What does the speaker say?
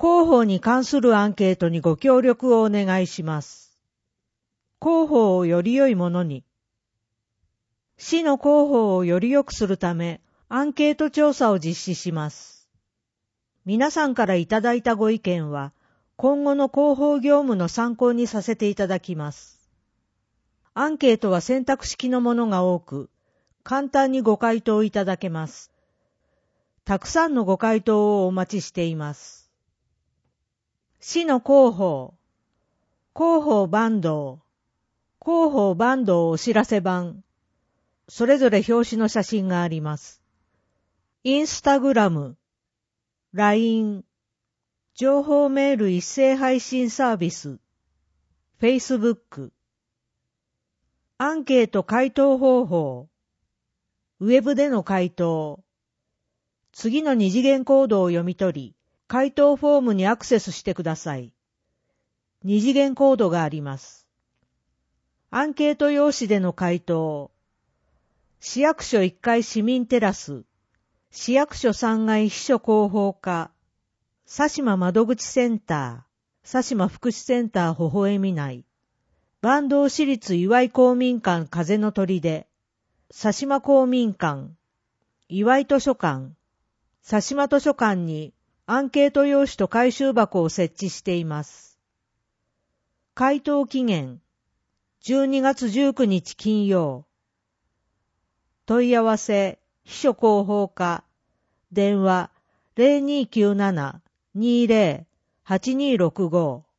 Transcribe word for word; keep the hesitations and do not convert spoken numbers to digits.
広報に関するアンケートにご協力をお願いします。広報をより良いものに。市の広報をより良くするため、アンケート調査を実施します。皆さんからいただいたご意見は、今後の広報業務の参考にさせていただきます。アンケートは選択式のものが多く、簡単にご回答いただけます。たくさんのご回答をお待ちしています。市の広報、広報バンド、広報バンドお知らせ版、それぞれ表紙の写真があります。インスタグラム、ライン、情報メール一斉配信サービス、フェイスブック、アンケート回答方法、ウェブでの回答、次の二次元コードを読み取り、回答フォームにアクセスしてください。二次元コードがあります。アンケート用紙での回答、市役所いっかい市民テラス、市役所さんがい秘書広報課、佐島窓口センター、佐島福祉センター微笑み内、坂東市立岩井公民館風の砦、佐島公民館、岩井図書館、佐島図書館にアンケート用紙と回収箱を設置しています。回答期限、じゅうにがつじゅうくにち金曜。問い合わせ、秘書広報課、電話 ゼロにーきゅうなな にーゼロ はちにーろくご